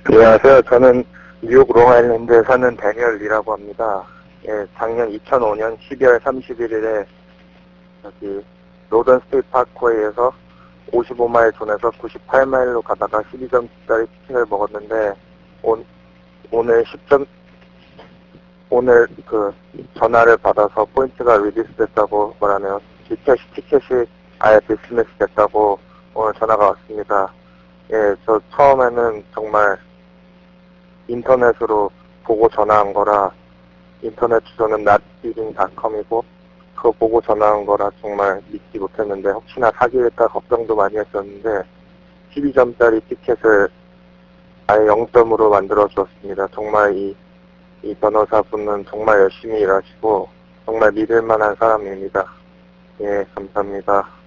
안녕하세요. 저는 뉴욕 롱아일랜드에 사는 데니얼이라고 합니다. 예, 작년 2005년 12월 31일에 여기 로던 스테이트 파크웨이에서 55마일 존에서 98마일로 가다가 12점짜리 치킨을 먹었는데 오늘 10점 오늘 그 전화를 받아서 포인트가 리디스 됐다고 말하네요. 티켓이 아예 디스미스 됐다고 오늘 전화가 왔습니다. 예, 저 처음에는 정말 인터넷으로 보고 전화한 거라, 인터넷 주소는 notbeating.com이고 그거 보고 전화한 거라 정말 믿지 못했는데 혹시나 사기일까 걱정도 많이 했었는데 12점짜리 티켓을 아예 0점으로 만들어 주었습니다. 정말 이 변호사분은 정말 열심히 일하시고 정말 믿을 만한 사람입니다. 예, 감사합니다.